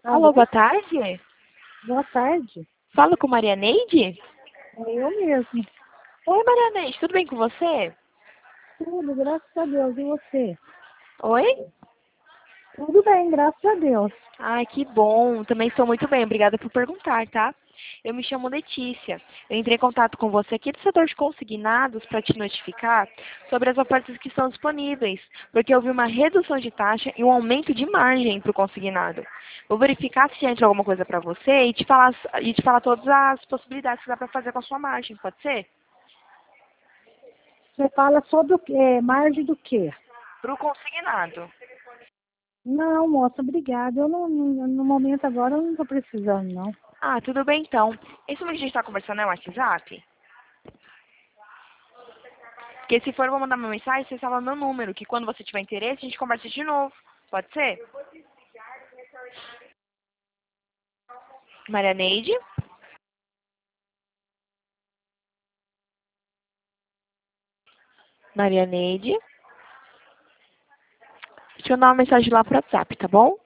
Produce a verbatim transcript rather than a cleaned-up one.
Alô, Alô, boa tarde. boa tarde. Falo com Maria Neide? É eu mesmo. Oi, Maria Neide, tudo bem com você? Tudo, graças a Deus. E você? Oi? Tudo bem, graças a Deus. Ai, que bom. Também estou muito bem. Obrigada por perguntar, tá? Eu me chamo Letícia. Eu entrei em contato com você aqui do setor de consignados para te notificar sobre as ofertas que estão disponíveis, porque houve uma redução de taxa e um aumento de margem para o consignado. Vou verificar se entra alguma coisa para você e te falar e te falar todas as possibilidades que dá para fazer com a sua margem, pode ser? Você fala sobre o quê? É, margem do quê? Para o consignado. Não, moça, obrigada. Eu não, no, no momento agora eu não estou precisando, não. Ah, tudo bem então. Esse número que a gente está conversando é o WhatsApp? Porque se for, eu vou mandar uma mensagem, você salva meu número, que quando você tiver interesse, a gente conversa de novo. Pode ser? Maria Neide? Maria Neide? Deixa eu mandar uma mensagem lá pro WhatsApp, tá bom?